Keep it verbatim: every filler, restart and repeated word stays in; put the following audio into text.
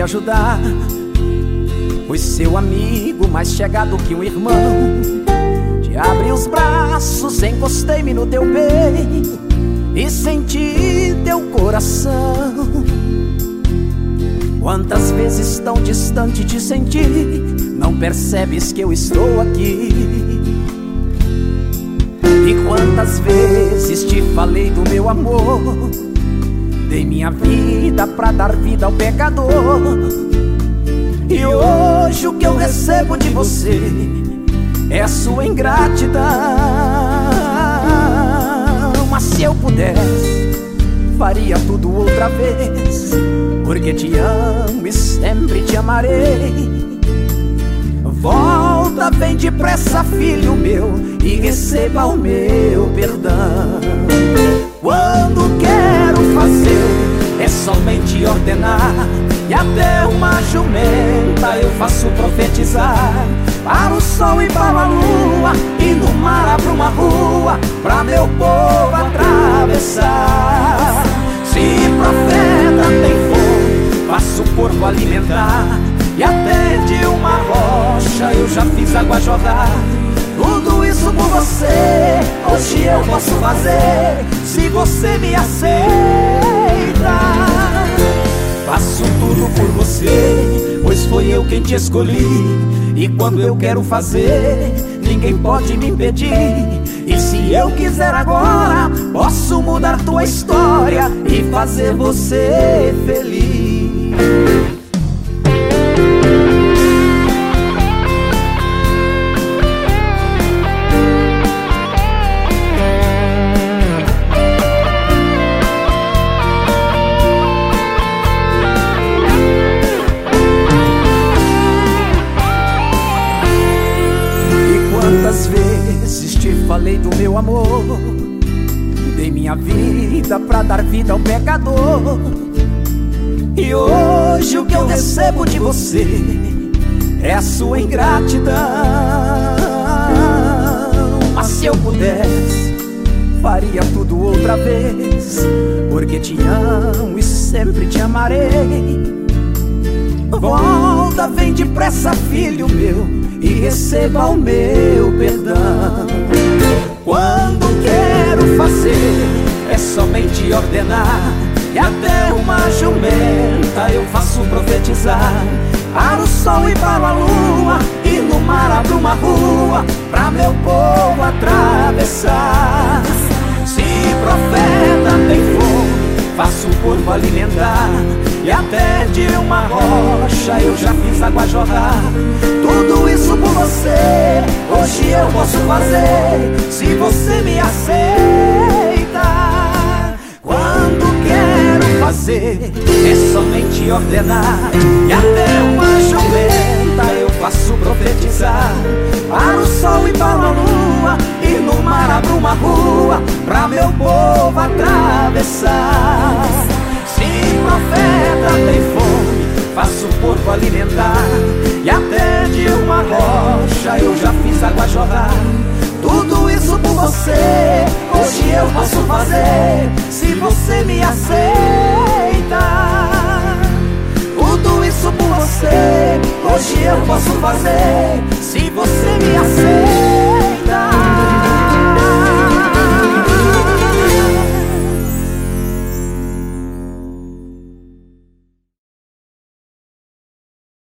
ajudar. Fui seu amigo, mais chegado que um irmão. Te abri os braços, encostei-me no teu peito e senti teu coração. Quantas vezes tão distante te senti, não percebes que eu estou aqui? E quantas vezes te falei do meu amor, dei minha vida pra dar vida ao pecador. E hoje o que eu recebo de você é a sua ingratidão. Mas se eu pudesse, faria tudo outra vez, porque te amo e sempre te amarei. Volta, vem depressa, filho meu, e receba o meu perdão. Quando quero fazer, é somente ordenar, e até uma jumenta eu faço profetizar. Para o sol e para a lua, e no mar abro uma rua pra meu povo atravessar. Se profeta tem fome, faço o corpo alimentar, e até de uma rocha eu já fiz água jorrar. Tudo isso por você, hoje eu posso fazer, se você me aceita. Faço tudo por você, pois foi eu quem te escolhi. E quando eu quero fazer, ninguém pode me impedir. E se eu quiser agora, posso mudar tua história e fazer você feliz. Quantas vezes te falei do meu amor, dei minha vida pra dar vida ao pecador. E hoje o que eu recebo de você é a sua ingratidão. Mas se eu pudesse, faria tudo outra vez, porque te amo e sempre te amarei. Volta, vem depressa, filho meu, e receba o meu perdão. Quando quero fazer, é somente ordenar, e até uma jumenta eu faço profetizar. Para o sol e para a lua, e no mar abro uma rua pra meu povo atravessar. Se profeta tem fome, faço o corpo alimentar, e até de uma rocha eu já fiz água jorrar. Tudo isso por você, hoje eu posso fazer, se você me aceita. Quando quero fazer, é somente ordenar, e até uma jumenta eu faço profetizar. Para o sol e para a lua, e no mar abro uma rua pra meu povo atravessar. Se profeta tem fome, faço o corpo alimentar, e até de uma rocha eu já fiz água jorrar. Tudo isso por você, hoje eu posso fazer, se você me aceita. Tudo isso por você, hoje eu posso fazer, se você me aceita.